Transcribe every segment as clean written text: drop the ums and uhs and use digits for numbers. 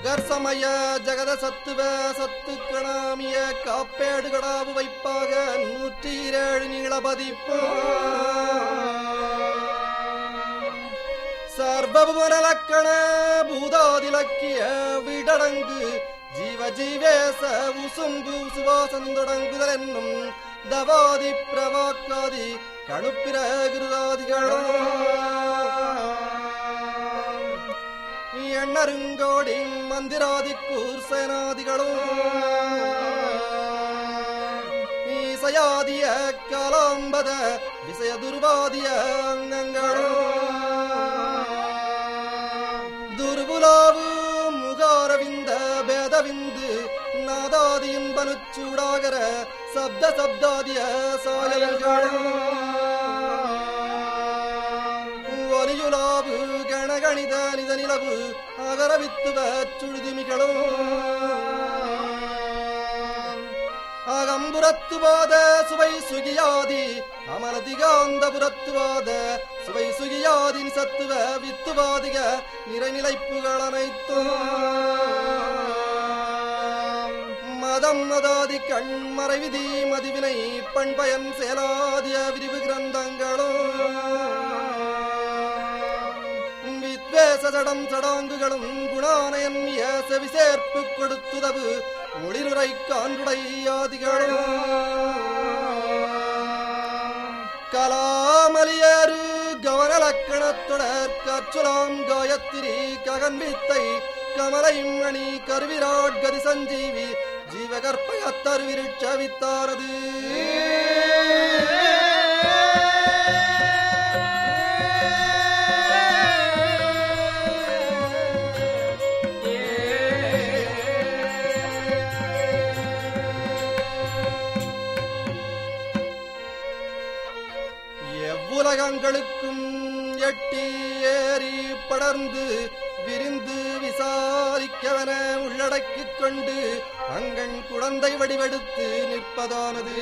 சுகர்சமய ஜகத சத்துவ சத்துக்கணாமிய காப்பேடு கடாவு வைப்பாக 107 நீளபதிப்பு சர்வபுவனலக்கண பூதாதிலக்கிய விடடங்கு ஜீவ ஜீவேச உசும்பு சுவாசந்தொடங்குதல் என்னும் தவாதி பிரவாக்காதி கணுப்பிர கிருதாதிகளும் எண்ணருங்கோடி மந்திராதி கூர்சேனாதிகளும் ஈசையாதிய கலாம்பத விசய துர்வாதிய அங்கங்களும் துர்புலாவு முகாரவிந்த பேதவிந்து நாதாதியின் பனுச்சூடாகர சப்த சப்தாதிய சாயல்களும் ஒலியுலாவு கணகணித நித நிலவு அகரவித்துவ சுழுதுமிகளும் அகம்புரத்துவாத சுவை சுகியாதி அமலதிகாந்தபுரத்துவாத சுவை சுகியாதி சத்துவ வித்துவாதிக நிறைநிலைப்புகள் அனைத்தும் மதம் மதாதி கண்மறை விதி மதிவினை பண்பயன் செயலாதிய விரிவு கிரந்தங்களும் வித்வேசடம் சடாங்குகளும் குணானயன்மிய செவிசேர்ப்பு கொடுத்துதவு ஒளிருரை கான்றுடையாதிகளும் கலாமலியரு கவனலக்கணத்தொடர் கச்சுலாம் காயத்திரி ககன்வித்தை கமலையும் மணி கருவிராட் கதி சஞ்சீவி ஜீவகற்பயத்தருவிருட்ச வித்தாரது எவ்வுலகங்களுக்கும் எட்டி ஏறி படர்ந்து விரிந்து விசாரிக்கவன உள்ளடக்கிக் கொண்டு அங்கண் குழந்தை வடிவெடுத்து நிற்பதானது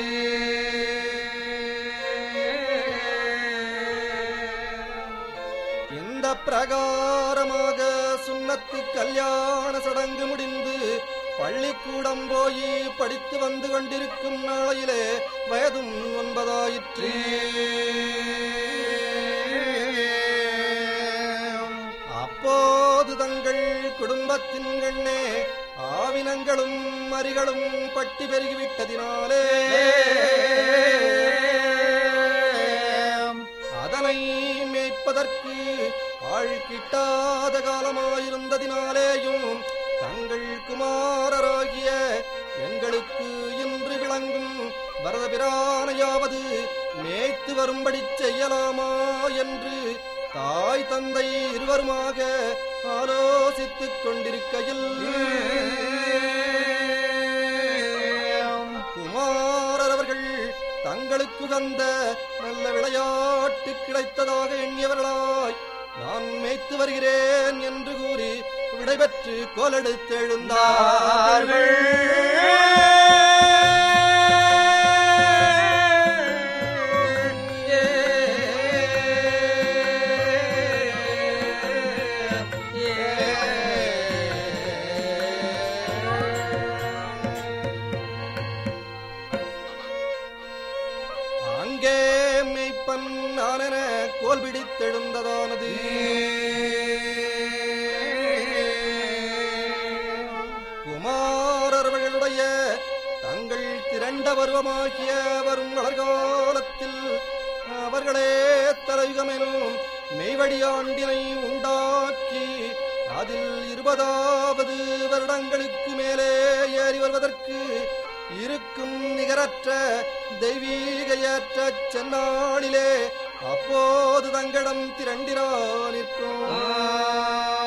இந்த பிரகாரமாக சுன்னத்து கல்யாண சடங்கு முடிந்து பள்ளிக்கூடம் போய் படித்து வந்து கொண்டிருக்கும் நாளையிலே வயதும் 9 ஆயிற்று. அப்போது தங்கள் குடும்பத்தின் கண்ணே ஆவினங்களும் மறிகளும் பட்டி பெருகிவிட்டதினாலே அதனை மேய்ப்பதற்கு ஆள் கிட்டாத காலமாயிருந்ததினாலேயும் தங்கள் குமாரராகிய எங்களுக்கு இன்று விளங்கும் வரதபிரானையாவது மேய்த்து வரும்படி செய்யலாமா என்று தாய் தந்தை இருவருமாக ஆலோசித்துக் கொண்டிருக்கையில் குமாரர் அவர்கள் தங்களுக்கு வந்த நல்ல விளையாட்டு கிடைத்ததாக எண்ணியவர்களாய் நான் மேய்த்து வருகிறேன் என்று கூறி விடைபெற்று கோலெடுத்து எழுந்தார்கள். அங்கே மெய்ப்பன் நானென கோல் பிடித்தெழுந்ததானது. குமாரர்களுடைய தங்கள் திரண்ட பருவமாகிய வரும் வளர்காலத்தில் அவர்களே தலையுகமெனும் மெய்வடியாண்டினை உண்டாக்கி அதில் 20வது வருடங்களுக்கு மேலே ஏறி வருவதற்கு இருக்கும் நிகரற்ற தெய்வீகையற்ற சென்னாளிலே அப்போது தங்களிடம் திரண்டிரா நிற்கும்.